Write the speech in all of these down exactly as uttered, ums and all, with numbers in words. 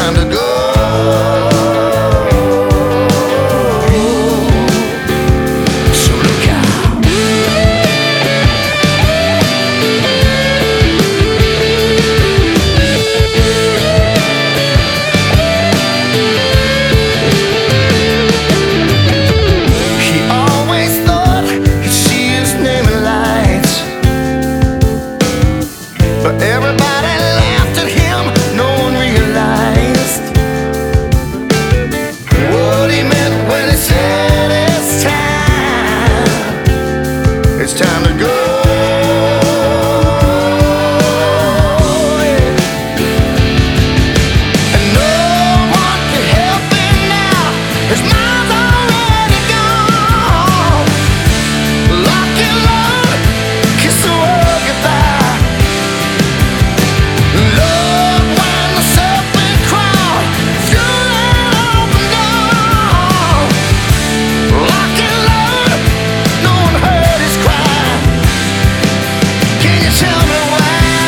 time to go. So look out. He always thought he'd see his name in lights, but everybody laughed at him. No one realized what he meant when he said it's time. It's time to go. And no one can help him now. His mind's already gone. Lock and load, kiss the world goodbye. Love when the serpent crawled through that open door. Lock and load, no one heard his cry. Can you tell me why?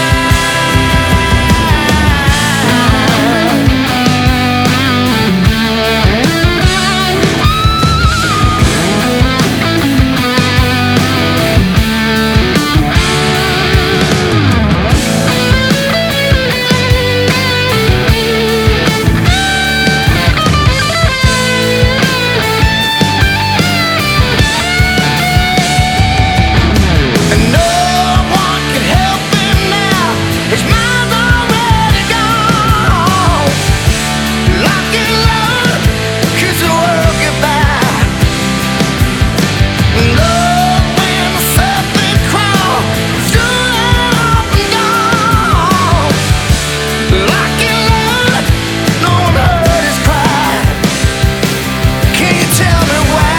And no one can help him now. His mind's already gone. Lock and load, kiss the world goodbye. Love when the serpent crawled through that open door. Lock and load, no one heard his cry. Can you tell me why?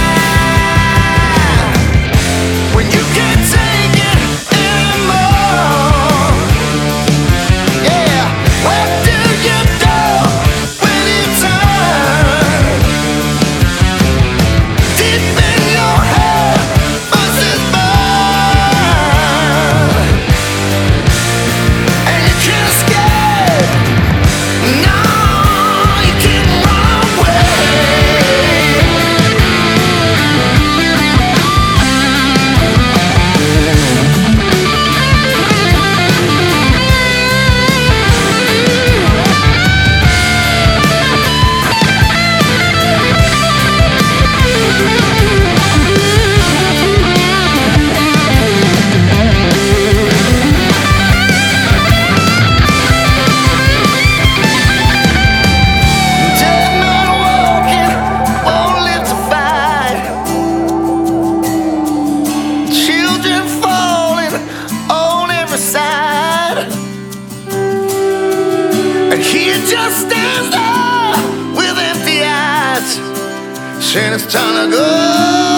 When you can't take it anymore, yeah, what do you do when you turn? Deep in your head, voices burn, and you can't escape. No, you can't run away. Dead man walking, won't live to fight. Children falling on every side, and he just stands there with empty eyes, saying it's time to go.